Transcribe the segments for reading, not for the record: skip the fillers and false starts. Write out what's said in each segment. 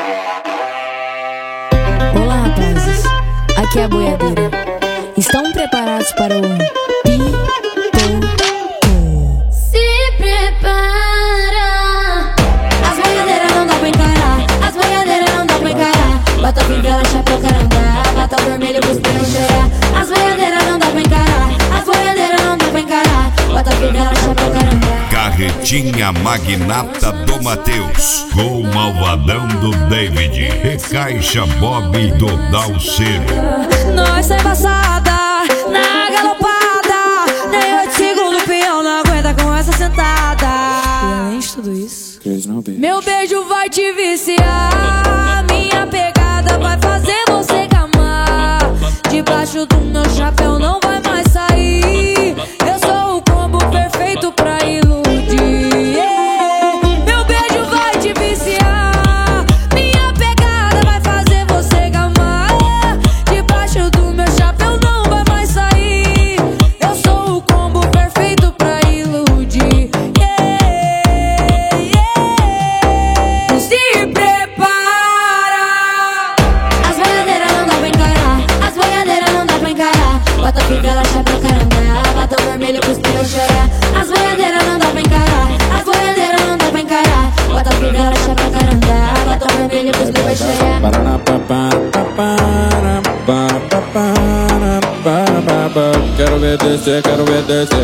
Olá, rapazes, aqui é a boiadeira. Estão preparados para o Pipoco? Se prepara. As boiadeiras não dá pra encarar, as boiadeiras não dá pra encarar. Bota fivela, chapéu, caranga, bota vermelho, cuspira, chorar. As boiadeiras não dá pra encarar, as boiadeiras não dá pra encarar. Bota fivela, chapéu, caranga. Carretinha magnata do Matheus, com o malvadão do David, recaixa Bob do Dalceiro. Nós tá embaçada, na galopada, nem 8 segundos o peão não aguenta com essa sentada. E além de tudo isso, meu beijo vai te viciar, minha pegada vai fazer você gamar. Debaixo do meu chapéu não vai mais sair, eu sou o combo perfeito pra iludir. Meu beijo vai te viciar, minha pegada vai fazer você gamar. Debaixo do meu chapéu não vai mais sair, eu sou o combo perfeito pra iludir. Se prepara. As boiadeiras não dá pra encarar, as boiadeiras não dá pra encarar. Bota fivela, chapéu, caranga, bota vermelho, cuspira, chorar. As boiadeiras não dá pra encarar, as boiadeiras não dá pra encarar. Bota fivela, chapéu, caranga, bota vermelho, cuspira, chorar. Quero ver descer, quero ver descer.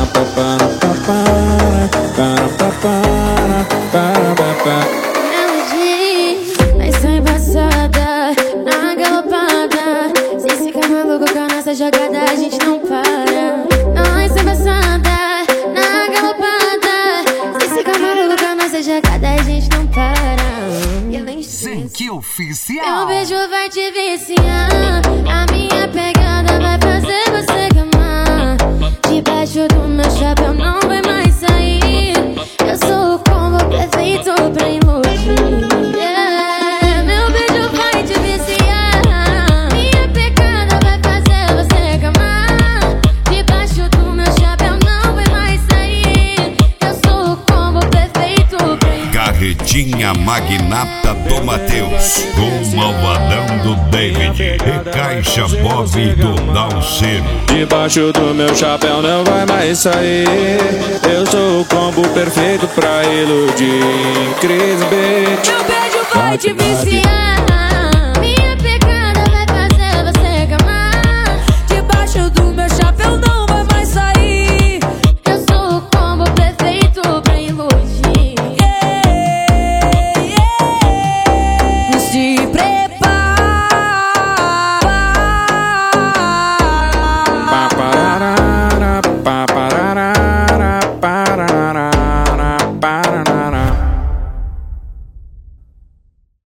Nós tá embaçada, na galopada. Se ficar maluco com a nossa jogada, a gente não para. Nós tá embaçada, na galopada. Se ficar maluco com a nossa jogada, a gente não para. E além disso, Que oficial! meu beijo vai te viciar, a minha pegada vai fazer você gamar. Debaixo do meu chapéu não vai mais sair, eu sou o combo perfeito pra iludir. Meu beijo vai te viciar, minha pegada vai fazer você gamar. Debaixo do meu chapéu não vai mais sair, eu sou o combo perfeito pra iludir. Carretinha magnata do Matheus, com o malvadão do David, recaixa Bob do Dalceiro. Debaixo do meu chapéu não vai mais sair, eu sou o combo perfeito pra iludir. Cris Beat. Meu beijo vai te viciar,